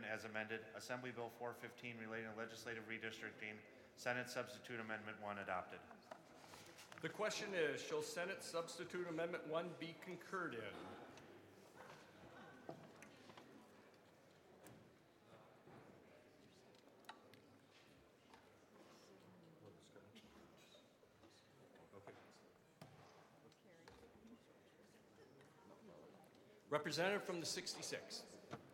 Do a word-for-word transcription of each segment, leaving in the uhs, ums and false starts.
Amendment as amended, Assembly Bill four fifteen relating to legislative redistricting, Senate Substitute Amendment one adopted. The question is, shall Senate Substitute Amendment one be concurred in? Representative from the sixty-sixth.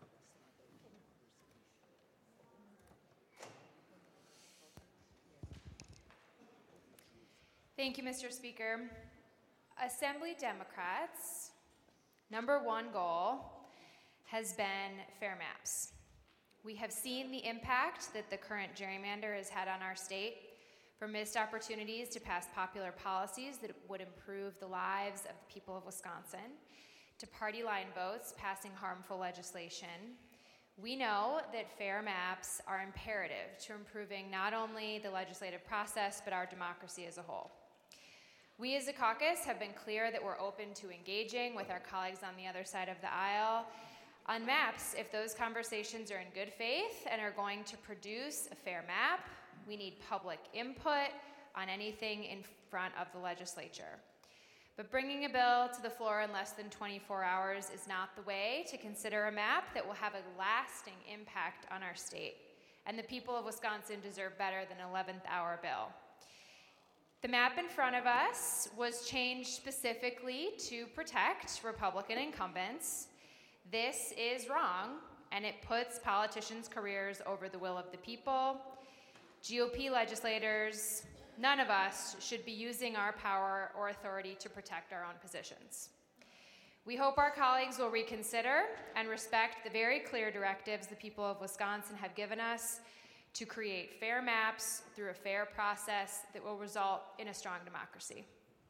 Thank you, Mister Speaker. Assembly Democrats' number one goal has been fair maps. We have seen the impact that the current gerrymander has had on our state, from missed opportunities to pass popular policies that would improve the lives of the people of Wisconsin, to party line votes passing harmful legislation. We know that fair maps are imperative to improving not only the legislative process, but our democracy as a whole. We as a caucus have been clear that we're open to engaging with our colleagues on the other side of the aisle on maps if those conversations are in good faith and are going to produce a fair map. We need public input on anything in front of the legislature. But bringing a bill to the floor in less than twenty-four hours is not the way to consider a map that will have a lasting impact on our state. And the people of Wisconsin deserve better than an eleventh hour bill. The map in front of us was changed specifically to protect Republican incumbents. This is wrong, and it puts politicians' careers over the will of the people. G O P legislators, none of us should be using our power or authority to protect our own positions. We hope our colleagues will reconsider and respect the very clear directives the people of Wisconsin have given us to create fair maps through a fair process that will result in a strong democracy.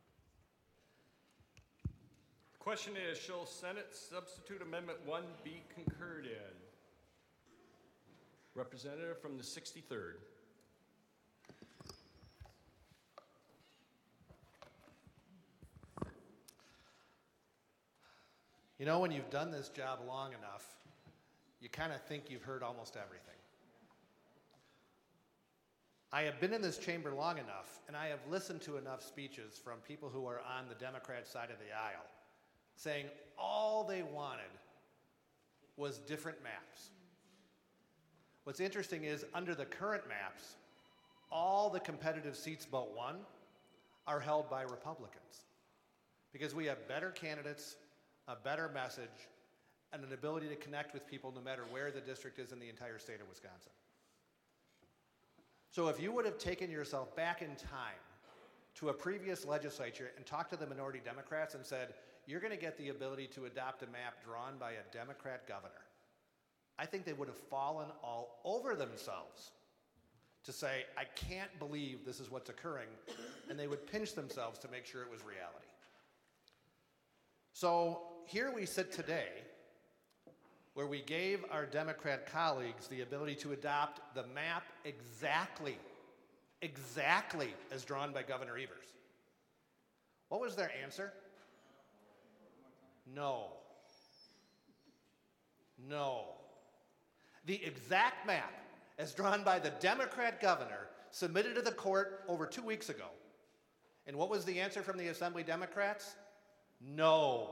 The question is, shall Senate Substitute Amendment one be concurred in? Representative from the sixty-third. You know, when you've done this job long enough, you kind of think you've heard almost everything. I have been in this chamber long enough, and I have listened to enough speeches from people who are on the Democrat side of the aisle saying all they wanted was different maps. What's interesting is, under the current maps, all the competitive seats but one are held by Republicans, because we have better candidates, a better message, and an ability to connect with people no matter where the district is in the entire state of Wisconsin. So if you would have taken yourself back in time to a previous legislature and talked to the minority Democrats and said, you're going to get the ability to adopt a map drawn by a Democrat governor, I think they would have fallen all over themselves to say, I can't believe this is what's occurring, and they would pinch themselves to make sure it was reality. So here we sit today, where we gave our Democrat colleagues the ability to adopt the map exactly, exactly as drawn by Governor Evers. What was their answer? No. No. The exact map as drawn by the Democrat governor submitted to the court over two weeks ago. And what was the answer from the Assembly Democrats? No.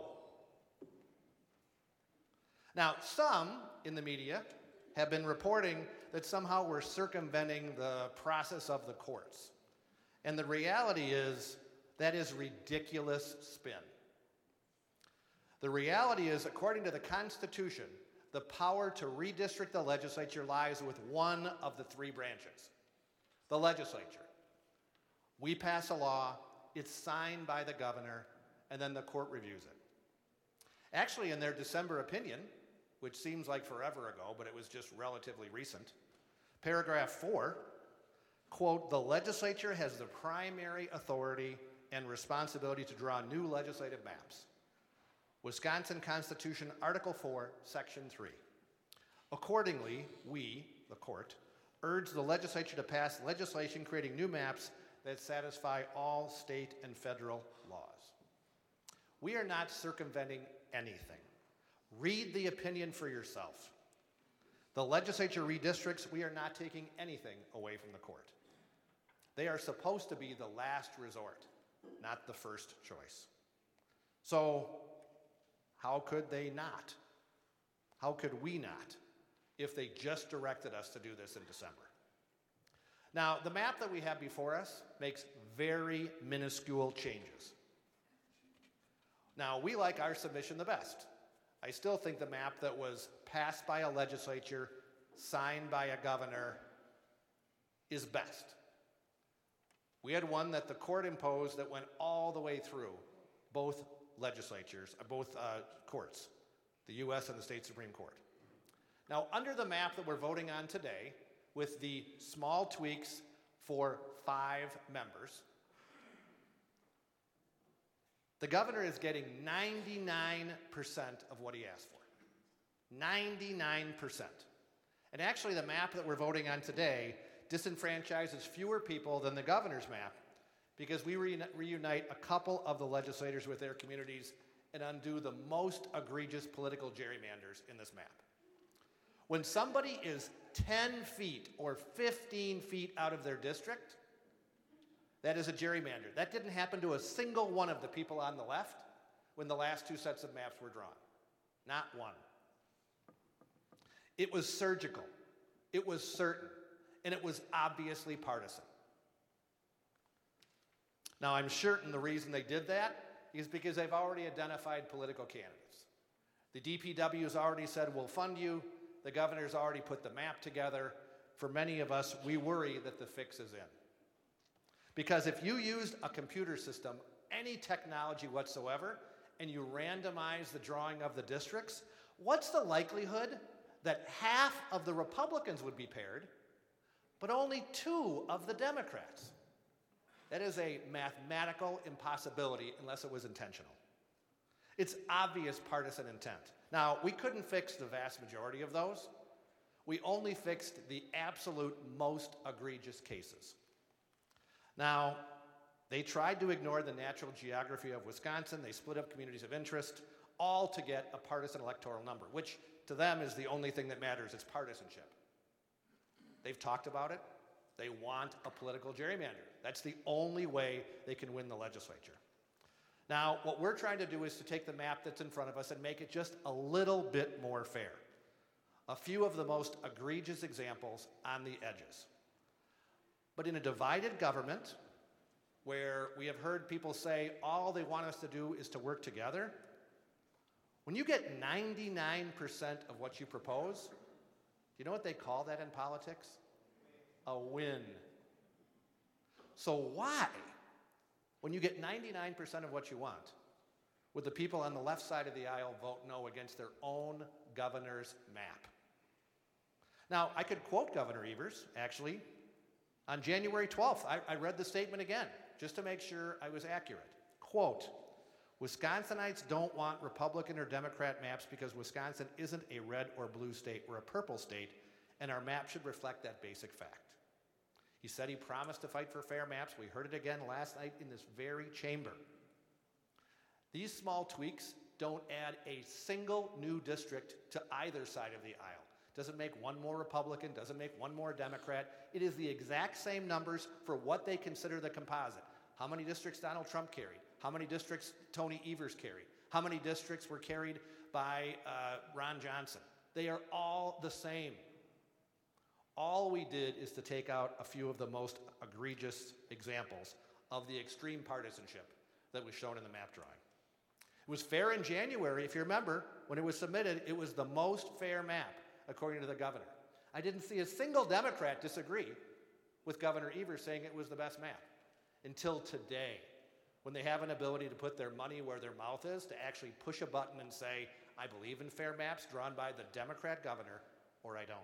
Now, some in the media have been reporting that somehow we're circumventing the process of the courts. And the reality is that is ridiculous spin. The reality is, according to the Constitution, the power to redistrict the legislature lies with one of the three branches, the legislature. We pass a law, it's signed by the governor, and then the court reviews it. Actually, in their December opinion, which seems like forever ago, but it was just relatively recent, paragraph four, quote, the legislature has the primary authority and responsibility to draw new legislative maps. Wisconsin Constitution, Article four, Section three. Accordingly, we, the court, urge the legislature to pass legislation creating new maps that satisfy all state and federal laws. We are not circumventing anything. Read the opinion for yourself. The legislature redistricts, we are not taking anything away from the court. They are supposed to be the last resort, not the first choice. So, how could they not? How could we not if they just directed us to do this in December? Now, the map that we have before us makes very minuscule changes. Now, we like our submission the best. I still think the map that was passed by a legislature, signed by a governor, is best. We had one that the court imposed that went all the way through both legislatures, uh, both uh, courts, the U S and the state Supreme Court. Now, under the map that we're voting on today, with the small tweaks for five members, the governor is getting ninety-nine percent of what he asked for. ninety-nine percent. And actually, the map that we're voting on today disenfranchises fewer people than the governor's map, because we re- reunite a couple of the legislators with their communities and undo the most egregious political gerrymanders in this map. When somebody is ten feet or fifteen feet out of their district, that is a gerrymander. That didn't happen to a single one of the people on the left when the last two sets of maps were drawn. Not one. It was surgical. It was certain. And it was obviously partisan. Now, I'm certain the reason they did that is because they've already identified political candidates. The D P W has already said, we'll fund you. The governor's already put the map together. For many of us, we worry that the fix is in. Because if you used a computer system, any technology whatsoever, and you randomize the drawing of the districts, what's the likelihood that half of the Republicans would be paired, but only two of the Democrats? That is a mathematical impossibility unless it was intentional. It's obvious partisan intent. Now, we couldn't fix the vast majority of those. We only fixed the absolute most egregious cases. Now, they tried to ignore the natural geography of Wisconsin. They split up communities of interest, all to get a partisan electoral number, which to them is the only thing that matters. It's partisanship. They've talked about it. They want a political gerrymander. That's the only way they can win the legislature. Now, what we're trying to do is to take the map that's in front of us and make it just a little bit more fair. A few of the most egregious examples on the edges. But in a divided government, where we have heard people say all they want us to do is to work together, when you get ninety-nine percent of what you propose, you know what they call that in politics? A win. So why, when you get ninety-nine percent of what you want, would the people on the left side of the aisle vote no against their own governor's map? Now, I could quote Governor Evers, actually. On January twelfth, I, I read the statement again, just to make sure I was accurate. Quote, Wisconsinites don't want Republican or Democrat maps because Wisconsin isn't a red or blue state, we're a purple state, and our map should reflect that basic fact. He said he promised to fight for fair maps. We heard it again last night in this very chamber. These small tweaks don't add a single new district to either side of the aisle. Doesn't make one more Republican, doesn't make one more Democrat. It is the exact same numbers for what they consider the composite. How many districts Donald Trump carried? How many districts Tony Evers carried? How many districts were carried by uh, Ron Johnson? They are all the same. All we did is to take out a few of the most egregious examples of the extreme partisanship that was shown in the map drawing. It was fair in January, if you remember, when it was submitted, it was the most fair map, according to the governor. I didn't see a single Democrat disagree with Governor Evers saying it was the best map until today, when they have an ability to put their money where their mouth is, to actually push a button and say, I believe in fair maps drawn by the Democrat governor, or I don't.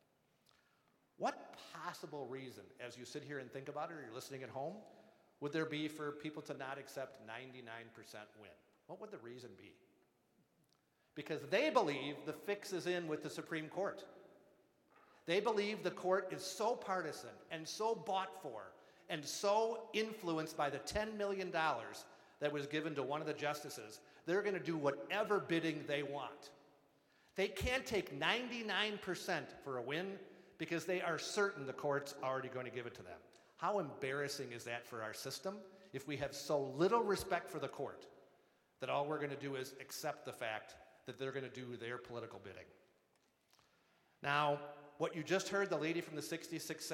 What possible reason, as you sit here and think about it, or you're listening at home, would there be for people to not accept ninety-nine percent win? What would the reason be? Because they believe the fix is in with the Supreme Court. They believe the court is so partisan and so bought for and so influenced by the ten million dollars that was given to one of the justices, they're going to do whatever bidding they want. They can't take ninety-nine percent for a win because they are certain the court's already going to give it to them. How embarrassing is that for our system if we have so little respect for the court that all we're going to do is accept the fact that they're going to do their political bidding? Now, what you just heard the lady from the sixty-six